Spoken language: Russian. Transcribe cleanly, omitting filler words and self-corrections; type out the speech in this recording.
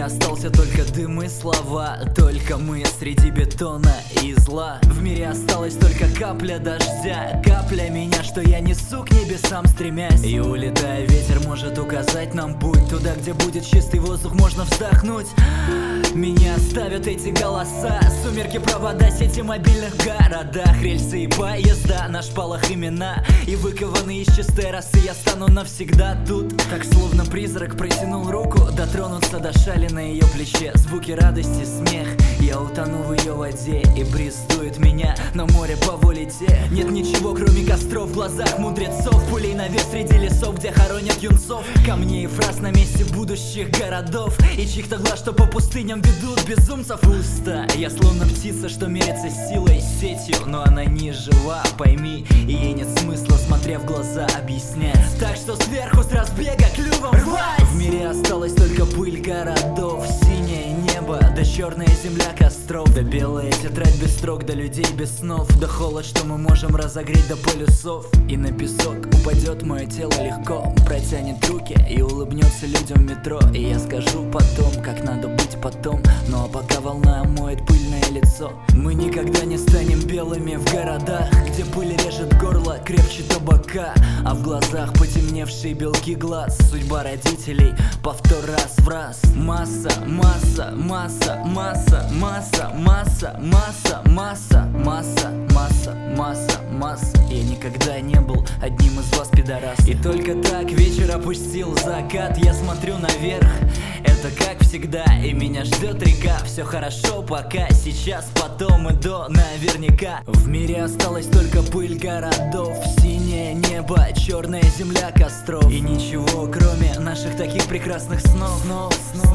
мире остался только дым и слова, только мы среди бетона и зла. В мире осталась только капля дождя, капля меня, что я несу к небесам стремясь. И улетая, ветер может указать нам путь туда, где будет чистый воздух, можно вздохнуть. Меня оставят эти голоса, сумерки, провода, сети мобильных в городах, рельсы и поезда, на шпалах имена и выкованные из чистой росы. Я стану навсегда тут, так словно призрак протянул руку, дотронуться до шали на ее плече. Звуки радости, смех, я утону в ее воде, и бриз дует меня, но море по воле те. Нет ничего, кроме костров в глазах мудрецов, пулей на вес среди лесов, где хоронят юнцов, камней и фраз на месте будущих городов, и чьих-то глаз, что по пустыням ведут безумцев. Пусто, я словно птица, что мерится силой, сетью, но она не жива, пойми, и ей нет смысла, смотря в глаза, объяснять. Так что сверху с разбега клювом рвать. В мире осталась только пыль городов, синее небо, да черная земля костров, да белая тетрадь без строк, да людей без снов, да холод, что мы можем разогреть до полюсов. И на песок упадет мое тело легко, протянет руки и улыбнется людям в метро. И я скажу потом, как надо быть потом, ну а пока волна омоет пыльное лицо. Мы никогда не станем белыми в городах, где пыль режет горло крепче табака, а в глазах потемневшие белки глаз. Судьба родителей, повтор раз в раз. Масса, масса, масса, масса, масса, масса, масса, масса, масса, масса, масса, масса. Я никогда не был одним из вас, пидорас. И только так вечер опустил закат, я смотрю наверх, это как всегда, и меня ждет река. Все хорошо пока, сейчас, потом и до наверняка. В мире осталась только пыль городов, синее небо, черная земля костров, и ничего, кроме наших таких прекрасных снов.